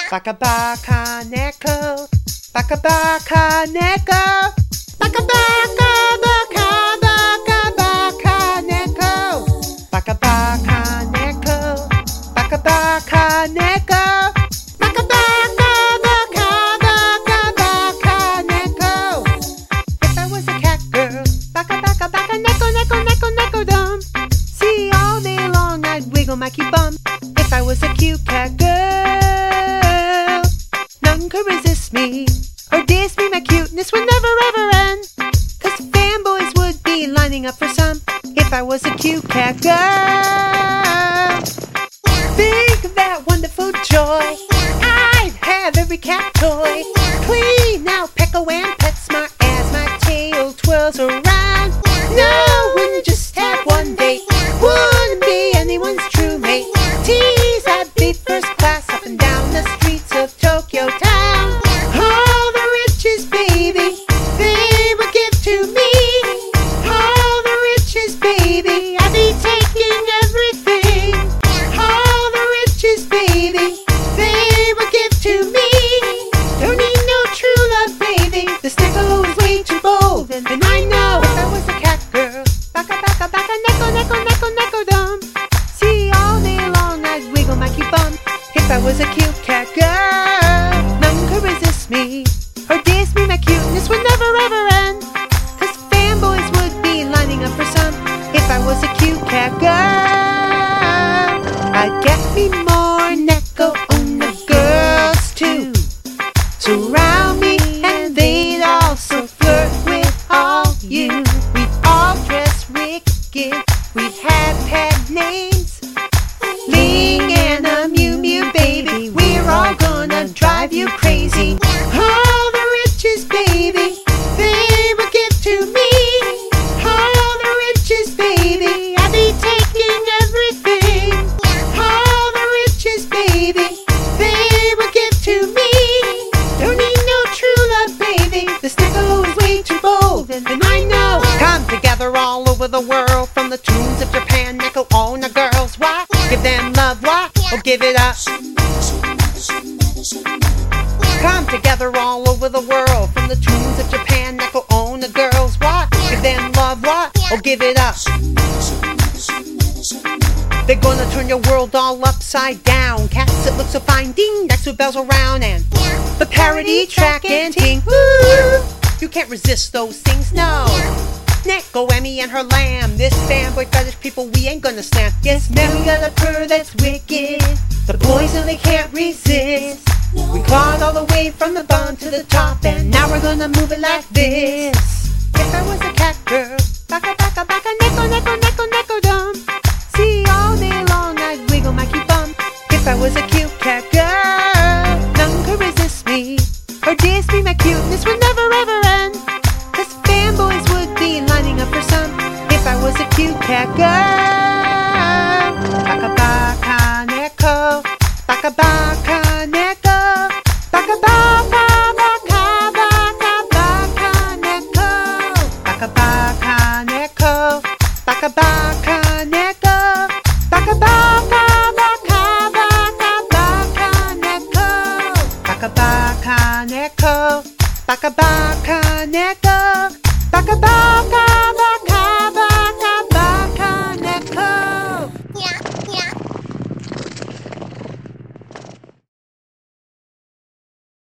Baka baka neko, baka baka neko, baka baka baka baka baka neko, baka baka neko, baka baka neko, baka baka baka baka baka neko. If I was a cat girl, baka baka baka neko neko neko neko dum. See, all day long I'd wiggle my cute bum. If I was a cute cat girl, none could resist me or diss me. My cuteness would never ever end, 'cause fanboys would be lining up for some. If I was a cute cat girl, think of that wonderful joy. I'd have every cat toy, clean out, peck away and pet smart as my tail twirls around. No, wouldn't just have one date, wouldn't be anyone's true mate. Tease, I'd be first class up and down the streets of Tokyo town. All the riches, baby, they would give to me. All the riches, baby, I'd be taking everything. All the riches, baby, they would give to me. Don't need no true love, baby. This nickel is way too bold, and I know if I was a cat girl, baka baka baka neko neko neko neko dum. See, all day long I'd wiggle my cute bum. If I was a cute cat girl, none could resist me or diss me. My cuteness would never ever end, 'cause fanboys would be lining up for some. If I was a cute cat girl, I'd get me more neko owner girls too, surround me and they'd also flirt with all you. We'd all dress wicked, we'd have pet names, Ling and a Mew Mew, baby. We're all gonna drive you crazy. All the riches, baby, they would give to me. All the riches, baby, I'd be taking everything. All the riches, baby, they would give to me. Don't need no true love, baby. This nickel is way too bold, and I know. Come together all over the world, from the tunes of Japan, nickel owner girls. Why? Give them love, why? Or give it up. Come together all over the world, from the tunes of Japan, nickel owner girls. Why? Give them love, why? Or give it up. They're gonna turn your world all upside down. Cats that look so fine, ding, next with bells around, and the parody track and ting. Woo! You can't resist those things, no. Neko, Emmy, and her lamb. This fanboy fetish people we ain't gonna stand. Yes, man, we got a purr that's wicked. The boys and they can't resist. We clawed all the way from the bottom to the top, and now we're gonna move it like this. If I was a cat girl, baka baka baka neko neko neko neko dum. See, all day long I'd wiggle my cute bum. If I was a cute cat girl, none could resist me or diss me. My cuteness would never ever end, 'cause fanboys would be lining up for some. If I was a cute cat girl, baka baka neko, baka baka neko, baka baka baka baka baka neko, baka baka neko, baka baka neko, baka baka baka baka baka neko, baka baka neko, baka baka.